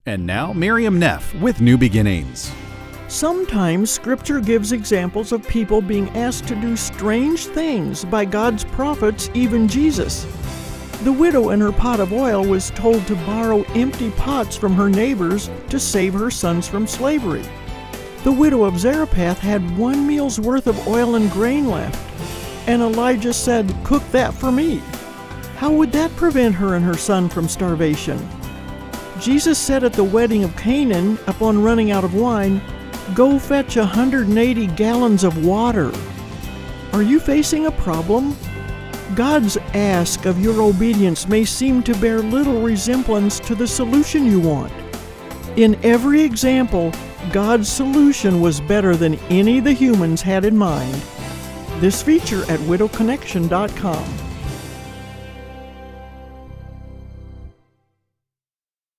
And now, Miriam Neff with New Beginnings. Sometimes Scripture gives examples of people being asked to do strange things by God's prophets, even Jesus. The widow in her pot of oil was told to borrow empty pots from her neighbors to save her sons from slavery. The widow of Zarephath had 1 meal's worth of oil and grain left, and Elijah said, "Cook that for me." How would that prevent her and her son from starvation? Jesus said at the wedding of Canaan, upon running out of wine, "Go fetch 180 gallons of water." Are you facing a problem? God's ask of your obedience may seem to bear little resemblance to the solution you want. In every example, God's solution was better than any the humans had in mind. This feature at widowconnection.com.